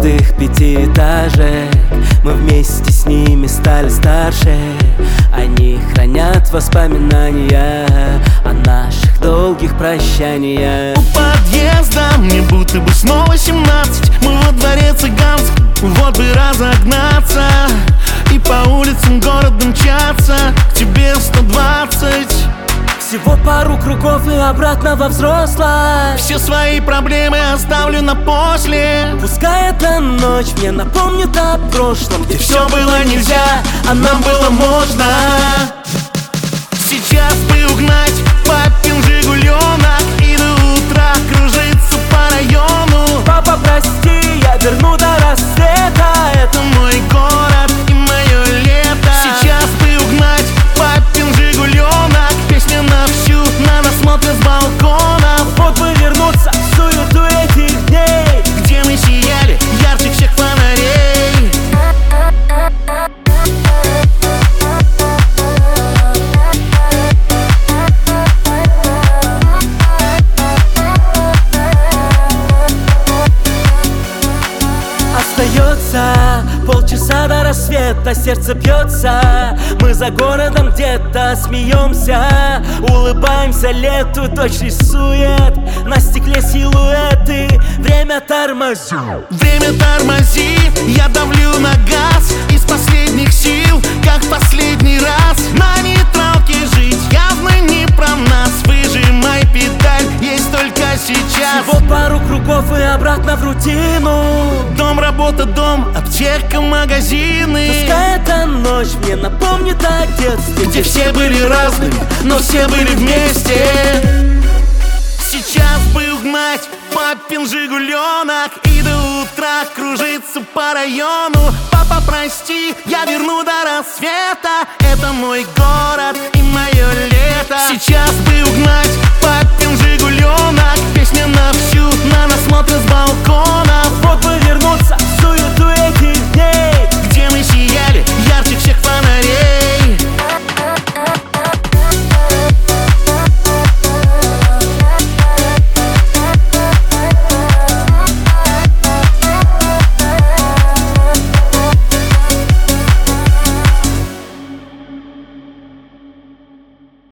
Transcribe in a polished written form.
пустых пятиэтажек. Мы вместе с ними стали старше. Они хранят воспоминания о наших долгих прощаниях. У подъезда мне будто бы снова 17. Мы во дворе цыганском, вот бы разогнаться и по улицам города мчаться, к тебе 120. Всего пару кругов и обратно во взрослость. Все свои проблемы оставлю на после. Пускай эта ночь мне напомнит о прошлом, где все было нельзя, а нам было можно. Сейчас бы угнать папин жигуленок и до утра кружиться по району. Папа, прости, я верну до рассвета. Это мой город и мое лето. Сейчас бы угнать папин жигуленок, песня на всю, на нас смотрят с балкона. Вот бы вернуться в суету этих дней, где мы сияли ярче всех фонарей. Остается полчаса до рассвета, сердце бьется. Мы за городом где-то смеемся, улыбаемся лету, дождь рисует на стекле силуэты. Время тормози, время тормози, я давлю на газ из последних сил, как последний раз. На нейтралке жить явно не про нас, выжимай педаль, есть только сейчас. Всего пару кругов и обратно в рутину. Дом, работа, дом, аптека, магазины. Пускай эта ночь мне напомнит о детстве, где все были разными, но все были вместе. Сейчас бы угнать папин жигуленок и до утра кружиться по району. Папа, прости, я верну до рассвета. Это мой город и мое лето. Сейчас бы угнать папин жигуленок, песня